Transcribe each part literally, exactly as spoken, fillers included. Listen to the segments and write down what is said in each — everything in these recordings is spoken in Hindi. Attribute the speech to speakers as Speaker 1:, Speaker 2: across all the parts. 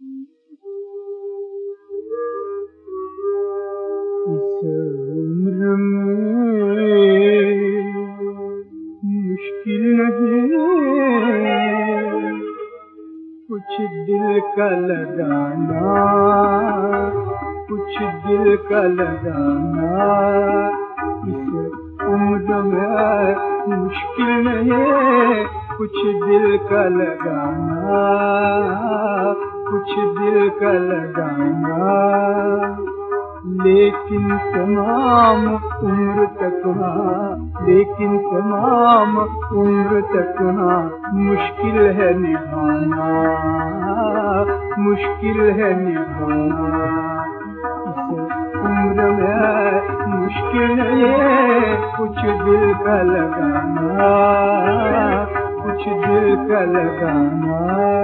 Speaker 1: इस उम्र में मुश्किल नहीं कुछ दिल का लगाना, कुछ दिल का लगाना। इस उम्र में मुश्किल नहीं कुछ दिल का लगाना, कुछ दिल का लगाना। लेकिन तमाम उम्र तक हाँ, लेकिन तमाम उम्र तक हाँ मुश्किल है निभाना, मुश्किल है निभाना। इस उम्र में मुश्किल है कुछ दिल का लगाना, कुछ दिल का लगाना।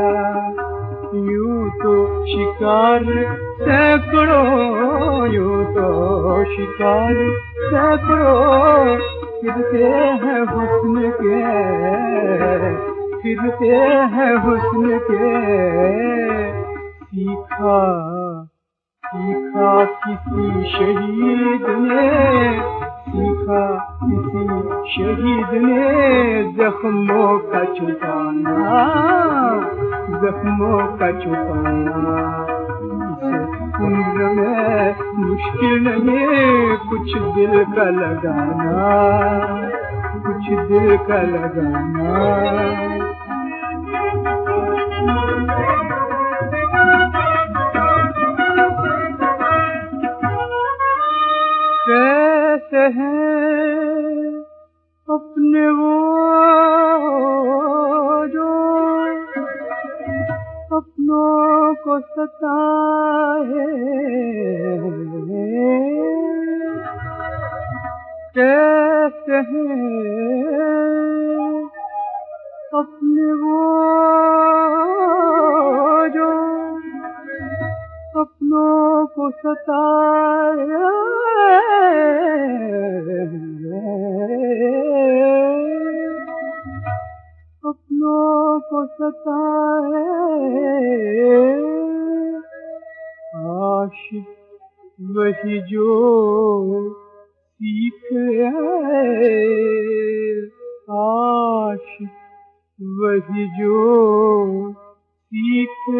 Speaker 1: यूं तो शिकार सैकड़ों, यूं तो शिकार सैकड़ों फिरते हैं हुस्न के, फिरते हैं हुस्न के। सीखा सीखा किसी शहीद ने, सीखा किसी शहीद ने जख्मों का छुपाना, जख्मों का छुपाना। इस उम्र में मुश्किल नहीं कुछ दिल का लगाना, कुछ दिल का लगाना। कैसे हैं अपने वो जो अपनों को सताए, कैसे हैं अपने वो जो अपनों को सताए। अपनों को सताए। आशिक वही जो सीख आए, आशिक वही जो सीख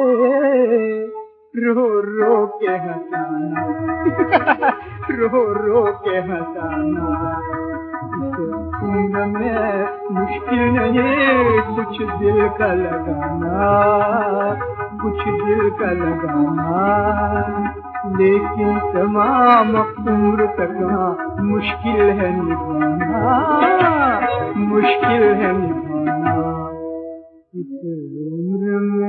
Speaker 1: रो रो के हंसाना, रो रो के हंसाना। इस उम्र में मुश्किल नहीं कुछ दिल का लगाना, कुछ दिल का लगाना। लेकिन तमाम उम्र तक मुश्किल है निभाना, मुश्किल है निभाना। इस उम्र में